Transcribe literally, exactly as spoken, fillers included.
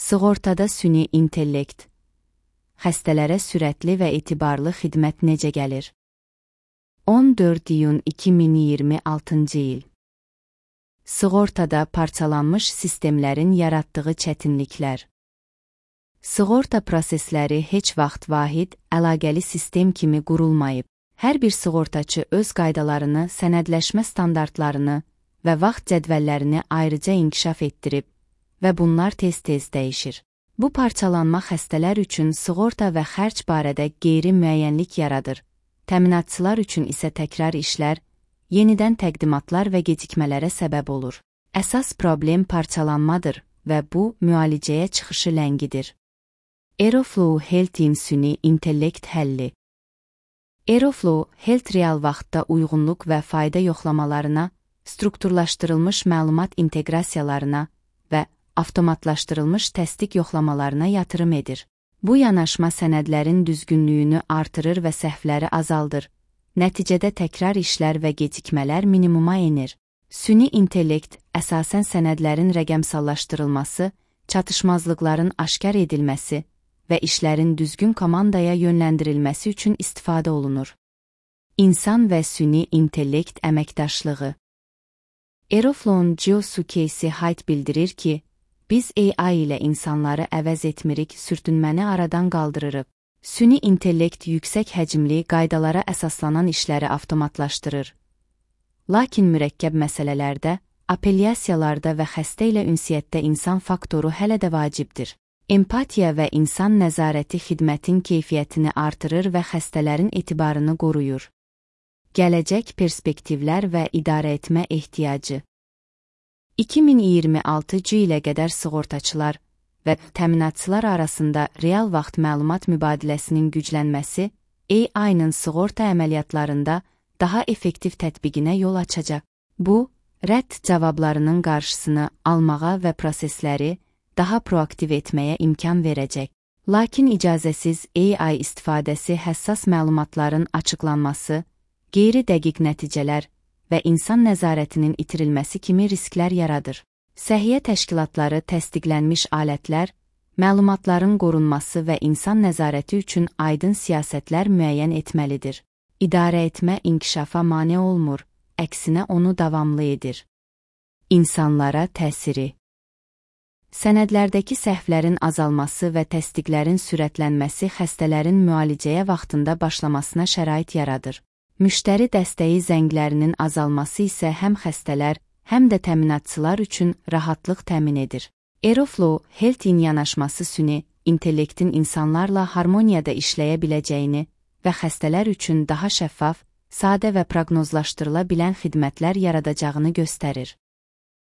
Sığortada süni intellekt. Xəstələrə sürətli və etibarlı xidmət necə gəlir? on dörd iyun iki min iyirmi altıncı il. Sığortada parçalanmış sistemlərin yaratdığı çətinliklər. Sığorta prosesləri heç vaxt vahid, əlaqəli sistem kimi qurulmayıb. Hər bir sığortaçı öz qaydalarını, sənədləşmə standartlarını və vaxt cədvəllərini ayrıca inkişaf etdirib və bunlar tez-tez dəyişir. Bu parçalanma xəstələr üçün sığorta və xərc barədə qeyri-müəyyənlik yaradır. Təminatçılar üçün isə təkrar işlər, yenidən təqdimatlar və gecikmələrə səbəb olur. Əsas problem parçalanmadır və bu, müalicəyə çıxışı ləngidir. Aeroflow Health-in süni intellekt həlli. Aeroflow Health real vaxtda uyğunluq və fayda yoxlamalarına, strukturlaşdırılmış məlumat inteqrasiyalarına və avtomatlaşdırılmış təsdiq yoxlamalarına yatırım edir. Bu yanaşma sənədlərin düzgünlüyünü artırır və səhvləri azaldır. Nəticədə təkrar işlər və gecikmələr minimuma enir. Süni intellekt əsasən sənədlərin rəqəmsallaşdırılması, çatışmazlıqların aşkar edilməsi və işlərin düzgün komandaya yönləndirilməsi üçün istifadə olunur. İnsan və süni intellekt əməkdaşlığı. Aeroflow'un Geosu Hyde bildirir ki, biz A I ilə insanları əvəz etmirik, sürtünməni aradan qaldırırıq. Süni intellekt yüksək həcmli, qaydalara əsaslanan işləri avtomatlaşdırır. Lakin mürəkkəb məsələlərdə, apellyasiyalarda və xəstə ilə ünsiyyətdə insan faktoru hələ də vacibdir. Empatiya və insan nəzarəti xidmətin keyfiyyətini artırır və xəstələrin etibarını qoruyur. Gələcək perspektivlər və idarəetmə ehtiyacı. iki min iyirmi altıncı ilə qədər sığortaçılar və təminatçılar arasında real vaxt məlumat mübadiləsinin güclənməsi A I-nın sığorta əməliyyatlarında daha effektiv tətbiqinə yol açacaq. Bu, rədd cavablarının qarşısını almağa və prosesləri daha proaktiv etməyə imkan verəcək. Lakin icazəsiz A I istifadəsi həssas məlumatların açıqlanması, qeyri-dəqiq nəticələr və insan nəzarətinin itirilməsi kimi risklər yaradır. Səhiyyə təşkilatları təsdiqlənmiş alətlər, məlumatların qorunması və insan nəzarəti üçün aydın siyasətlər müəyyən etməlidir. İdarəetmə inkişafa mane olmur, əksinə onu davamlı edir. İnsanlara təsiri. Sənədlərdəki səhvlərin azalması və təsdiqlərin sürətlənməsi xəstələrin müalicəyə vaxtında başlamasına şərait yaradır. Müştəri dəstəyi zənglərinin azalması isə həm xəstələr, həm də təminatçılar üçün rahatlıq təmin edir. Aeroflow Health-in yanaşması süni intellektin insanlarla harmoniyada işləyə biləcəyini və xəstələr üçün daha şəffaf, sadə və proqnozlaşdırıla bilən xidmətlər yaradacağını göstərir.